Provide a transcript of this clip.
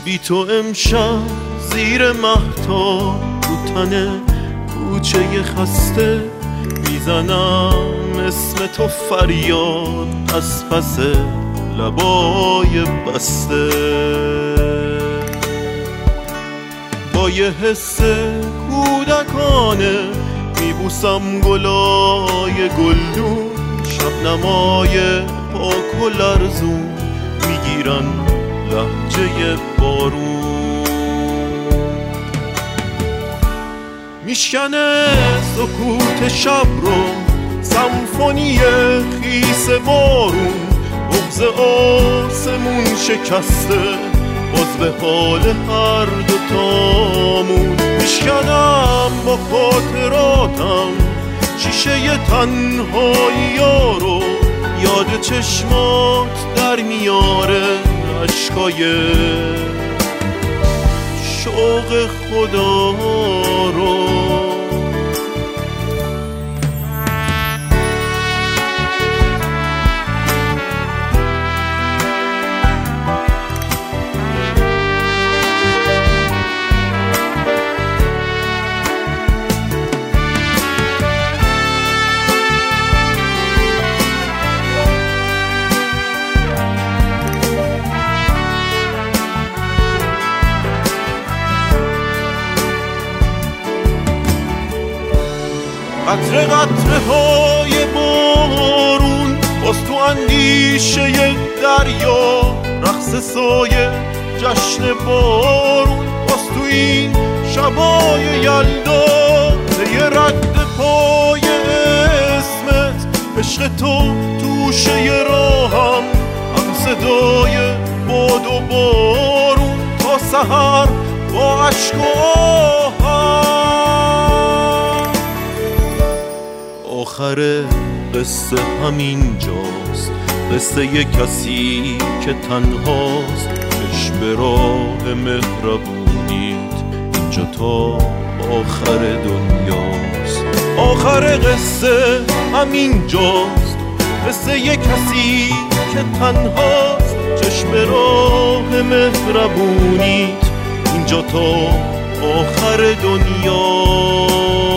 بی تو امشب زیر مهتاب رو تن کوچه خسته میزنم اسم تو فریاد از پس لبای بسته. با یه حس کودکانه میبوسم گلای گلدون، شبنمای پاک و لرزون میگیرن لهجه بارون. میشکنه سکوت شب رو سمفونی خیس بارون، بغض آسمون شکسته باز به حال هر دوتامون. میشکنم با خاطراتم شیشه تنهایی رو، یاد چشمات در میاره عشقای شوق خدا رو. قطره قطره های بارون باز تو اندیشه دریا، رقص سایه جشن بارون باز تو این شبای یلدا. یه رد پای اسمت عشق تو توشه راهم، هم صدای باد و بارون تا سحر با عشق و آهم. آخر قصه همین جاست، قصه ی کسی که تنهاست، چشم راه مهربونیت اینجا تا آخر دنیاست. آخر قصه همین جاست، قصه ی کسی که تنهاست، چشم راه مهربونیت اینجا تا آخر دنیاست.